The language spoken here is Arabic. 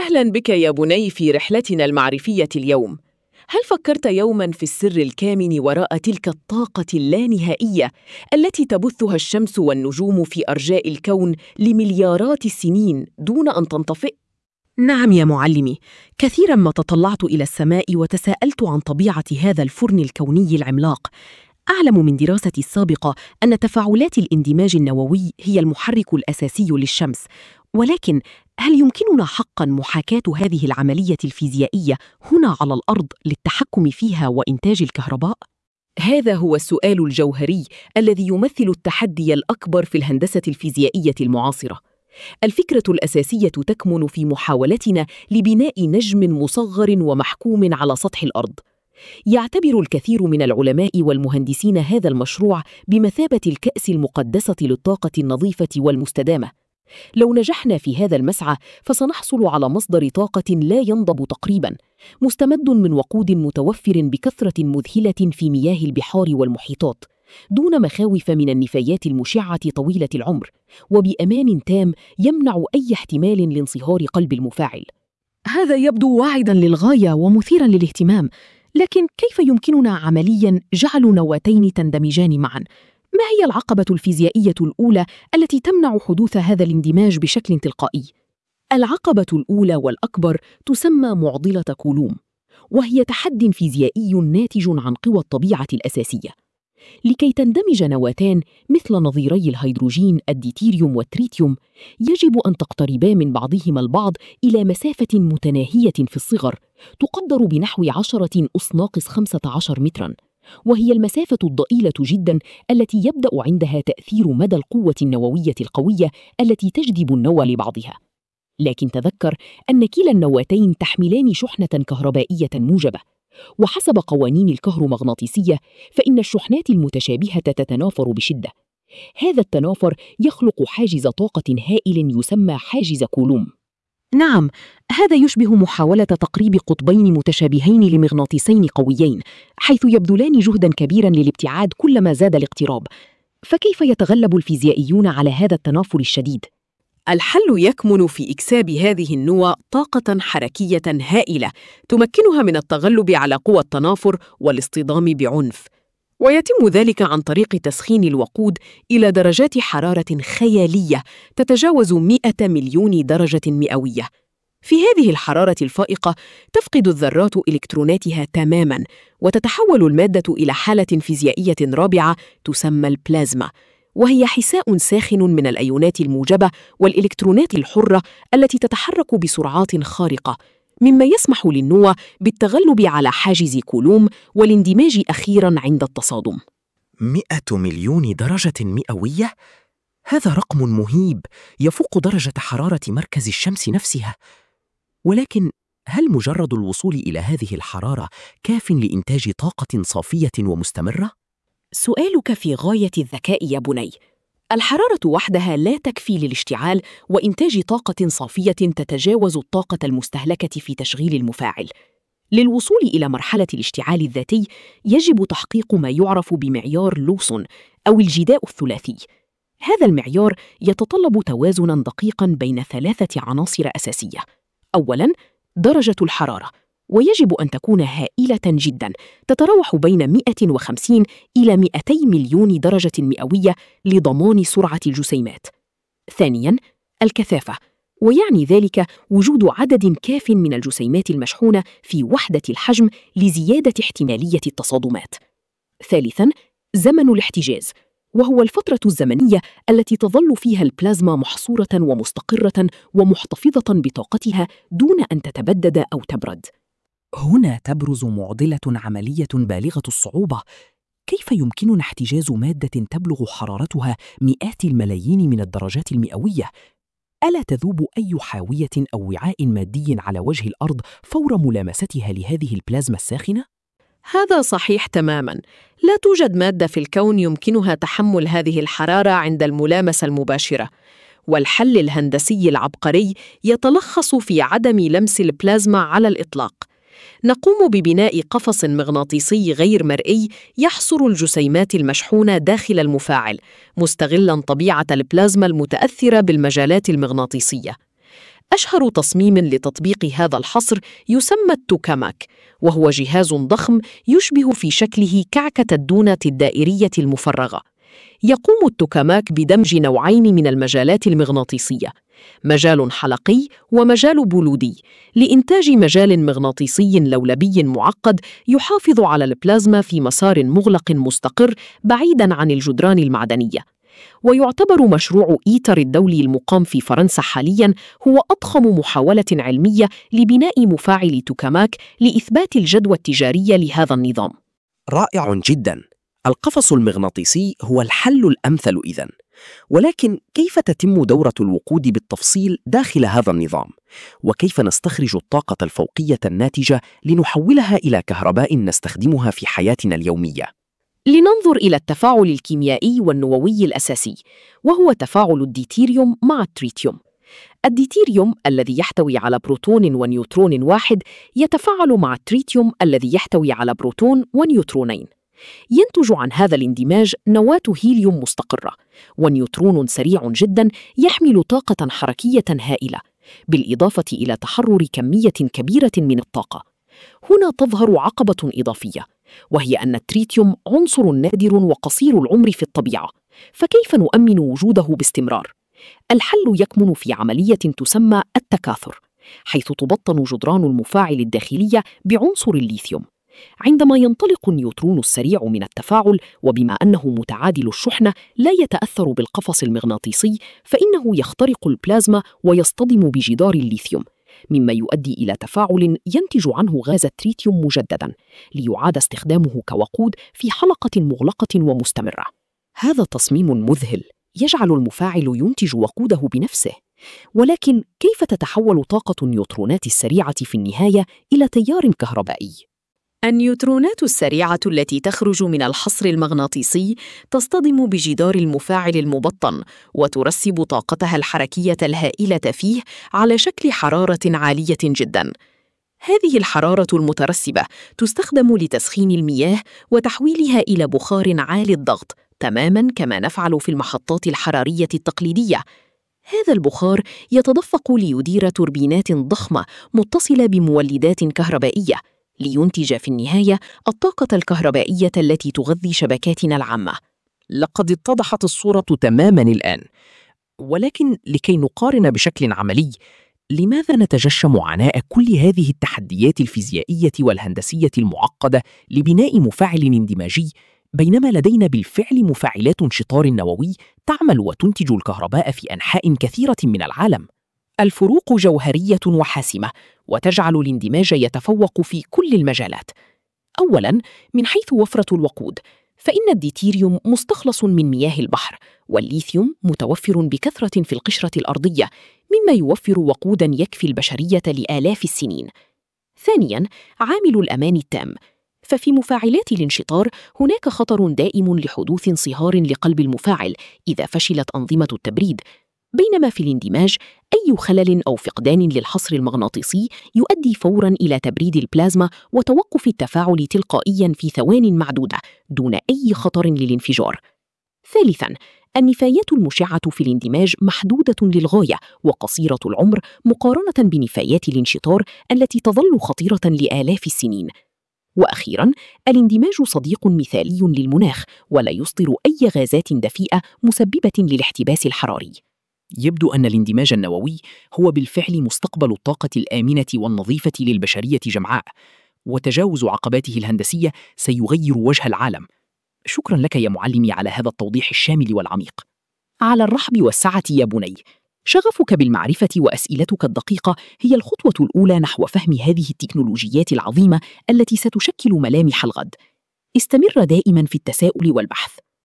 أهلاً بك يا بني في رحلتنا المعرفية اليوم. هل فكرت يوماً في السر الكامن وراء تلك الطاقة اللانهائية التي تبثها الشمس والنجوم في أرجاء الكون لمليارات السنين دون أن تنطفئ؟ نعم يا معلمي، كثيراً ما تطلعت إلى السماء وتساءلت عن طبيعة هذا الفرن الكوني العملاق. أعلم من دراستي السابقة أن تفاعلات الاندماج النووي هي المحرك الأساسي للشمس، ولكن هل يمكننا حقاً محاكاة هذه العملية الفيزيائية هنا على الأرض للتحكم فيها وإنتاج الكهرباء؟ هذا هو السؤال الجوهري الذي يمثل التحدي الأكبر في الهندسة الفيزيائية المعاصرة. الفكرة الأساسية تكمن في محاولتنا لبناء نجم مصغر ومحكوم على سطح الأرض. يعتبر الكثير من العلماء والمهندسين هذا المشروع بمثابة الكأس المقدسة للطاقة النظيفة والمستدامة. لو نجحنا في هذا المسعى فسنحصل على مصدر طاقة لا ينضب تقريباً، مستمد من وقود متوفر بكثرة مذهلة في مياه البحار والمحيطات، دون مخاوف من النفايات المشعة طويلة العمر، وبأمان تام يمنع أي احتمال لانصهار قلب المفاعل. هذا يبدو واعداً للغاية ومثيراً للاهتمام، لكن كيف يمكننا عملياً جعل نواتين تندمجان معاً؟ ما هي العقبة الفيزيائية الأولى التي تمنع حدوث هذا الاندماج بشكل تلقائي؟ العقبة الأولى والأكبر تسمى معضلة كولوم، وهي تحدي فيزيائي ناتج عن قوى الطبيعة الأساسية. لكي تندمج نواتان مثل نظيري الهيدروجين الديتيريوم والتريتيوم، يجب أن تقتربا من بعضهما البعض إلى مسافة متناهية في الصغر تقدر بنحو 10⁻15 متراً، وهي المسافة الضئيلة جداً التي يبدأ عندها تأثير مدى القوة النووية القوية التي تجذب النوى لبعضها. لكن تذكر أن كلا النواتين تحملان شحنة كهربائية موجبة، وحسب قوانين الكهرومغناطيسية فإن الشحنات المتشابهة تتنافر بشدة. هذا التنافر يخلق حاجز طاقة هائل يسمى حاجز كولوم. نعم، هذا يشبه محاولة تقريب قطبين متشابهين لمغناطيسين قويين، حيث يبذلان جهداً كبيراً للابتعاد كلما زاد الاقتراب. فكيف يتغلب الفيزيائيون على هذا التنافر الشديد؟ الحل يكمن في إكساب هذه النوى طاقة حركية هائلة تمكنها من التغلب على قوى التنافر والاصطدام بعنف، ويتم ذلك عن طريق تسخين الوقود إلى درجات حرارة خيالية تتجاوز 100 مليون درجة مئوية. في هذه الحرارة الفائقة تفقد الذرات إلكتروناتها تماماً، وتتحول المادة إلى حالة فيزيائية رابعة تسمى البلازما، وهي حساء ساخن من الأيونات الموجبة والإلكترونات الحرة التي تتحرك بسرعات خارقة، مما يسمح للنوى بالتغلب على حاجز كولوم والاندماج أخيراً عند التصادم. 100 مليون درجة مئوية؟ هذا رقم مهيب يفوق درجة حرارة مركز الشمس نفسها. ولكن هل مجرد الوصول إلى هذه الحرارة كاف لإنتاج طاقة صافية ومستمرة؟ سؤالك في غاية الذكاء يا بني. الحرارة وحدها لا تكفي للاشتعال وإنتاج طاقة صافية تتجاوز الطاقة المستهلكة في تشغيل المفاعل. للوصول إلى مرحلة الاشتعال الذاتي يجب تحقيق ما يعرف بمعيار لوسون أو الجداء الثلاثي. هذا المعيار يتطلب توازناً دقيقاً بين 3 عناصر أساسية. أولاً، درجة الحرارة، ويجب أن تكون هائلة جداً، تتراوح بين 150 إلى 200 مليون درجة مئوية لضمان سرعة الجسيمات. ثانياً، الكثافة، ويعني ذلك وجود عدد كاف من الجسيمات المشحونة في وحدة الحجم لزيادة احتمالية التصادمات. ثالثاً، زمن الاحتجاز، وهو الفترة الزمنية التي تظل فيها البلازما محصورة ومستقرة ومحتفظة بطاقتها دون أن تتبدد أو تبرد. هنا تبرز معضلة عملية بالغة الصعوبة. كيف يمكننا احتجاز مادة تبلغ حرارتها مئات الملايين من الدرجات المئوية؟ ألا تذوب أي حاوية أو وعاء مادي على وجه الأرض فور ملامستها لهذه البلازما الساخنة؟ هذا صحيح تماماً. لا توجد مادة في الكون يمكنها تحمل هذه الحرارة عند الملامسة المباشرة، والحل الهندسي العبقري يتلخص في عدم لمس البلازما على الإطلاق. نقوم ببناء قفص مغناطيسي غير مرئي يحصر الجسيمات المشحونة داخل المفاعل، مستغلاً طبيعة البلازما المتأثرة بالمجالات المغناطيسية. أشهر تصميم لتطبيق هذا الحصر يسمى التوكاماك، وهو جهاز ضخم يشبه في شكله كعكة الدونة الدائرية المفرغة. يقوم التوكاماك بدمج نوعين من المجالات المغناطيسية، مجال حلقي ومجال بولودي، لإنتاج مجال مغناطيسي لولبي معقد يحافظ على البلازما في مسار مغلق مستقر بعيداً عن الجدران المعدنية. ويعتبر مشروع إيتر الدولي المقام في فرنسا حالياً هو أضخم محاولة علمية لبناء مفاعل توكاماك لإثبات الجدوى التجارية لهذا النظام. رائع جداً. القفص المغناطيسي هو الحل الأمثل إذن، ولكن كيف تتم دورة الوقود بالتفصيل داخل هذا النظام؟ وكيف نستخرج الطاقة الفوقية الناتجة لنحولها إلى كهرباء نستخدمها في حياتنا اليومية؟ لننظر إلى التفاعل الكيميائي والنووي الأساسي، وهو تفاعل الديتيريوم مع التريتيوم. الديتيريوم الذي يحتوي على بروتون ونيوترون واحد يتفاعل مع التريتيوم الذي يحتوي على بروتون ونيوترونين. ينتج عن هذا الاندماج نواة هيليوم مستقرة ونيوترون سريع جدا يحمل طاقة حركية هائلة، بالإضافة إلى تحرر كمية كبيرة من الطاقة. هنا تظهر عقبة إضافية، وهي أن التريتيوم عنصر نادر وقصير العمر في الطبيعة، فكيف نؤمن وجوده باستمرار؟ الحل يكمن في عملية تسمى التكاثر، حيث تبطن جدران المفاعل الداخلية بعنصر الليثيوم. عندما ينطلق النيوترون السريع من التفاعل، وبما أنه متعادل الشحنة لا يتأثر بالقفص المغناطيسي، فإنه يخترق البلازما ويصطدم بجدار الليثيوم، مما يؤدي إلى تفاعل ينتج عنه غاز التريتيوم مجدداً ليعاد استخدامه كوقود في حلقة مغلقة ومستمرة. هذا تصميم مذهل يجعل المفاعل ينتج وقوده بنفسه، ولكن كيف تتحول طاقة النيوترونات السريعة في النهاية إلى تيار كهربائي؟ النيوترونات السريعة التي تخرج من الحصر المغناطيسي تصطدم بجدار المفاعل المبطن وترسب طاقتها الحركية الهائلة فيه على شكل حرارة عالية جداً. هذه الحرارة المترسبة تستخدم لتسخين المياه وتحويلها إلى بخار عالي الضغط، تماماً كما نفعل في المحطات الحرارية التقليدية. هذا البخار يتدفق ليدير توربينات ضخمة متصلة بمولدات كهربائية، لينتج في النهاية الطاقة الكهربائية التي تغذي شبكاتنا العامة. لقد اتضحت الصورة تماماً الآن، ولكن لكي نقارن بشكل عملي، لماذا نتجشم عناء كل هذه التحديات الفيزيائية والهندسية المعقدة لبناء مفاعل اندماجي، بينما لدينا بالفعل مفاعلات انشطار نووي تعمل وتنتج الكهرباء في أنحاء كثيرة من العالم؟ الفروق جوهرية وحاسمة، وتجعل الاندماج يتفوق في كل المجالات. أولاً، من حيث وفرة الوقود، فإن الديتيريوم مستخلص من مياه البحر، والليثيوم متوفر بكثرة في القشرة الأرضية، مما يوفر وقوداً يكفي البشرية لآلاف السنين. ثانياً، عامل الأمان التام، ففي مفاعلات الانشطار هناك خطر دائم لحدوث انصهار لقلب المفاعل إذا فشلت أنظمة التبريد، بينما في الاندماج أي خلل أو فقدان للحصر المغناطيسي يؤدي فوراً إلى تبريد البلازما وتوقف التفاعل تلقائياً في ثوان معدودة دون أي خطر للانفجار. ثالثاً، النفايات المشعة في الاندماج محدودة للغاية وقصيرة العمر مقارنة بنفايات الانشطار التي تظل خطيرة لآلاف السنين. وأخيراً، الاندماج صديق مثالي للمناخ ولا يصدر أي غازات دفيئة مسببة للاحتباس الحراري. يبدو أن الاندماج النووي هو بالفعل مستقبل الطاقة الآمنة والنظيفة للبشرية جمعاء، وتجاوز عقباته الهندسية سيغير وجه العالم. شكراً لك يا معلمي على هذا التوضيح الشامل والعميق. على الرحب والسعة يا بني. شغفك بالمعرفة وأسئلتك الدقيقة هي الخطوة الأولى نحو فهم هذه التكنولوجيات العظيمة التي ستشكل ملامح الغد. استمر دائماً في التساؤل والبحث،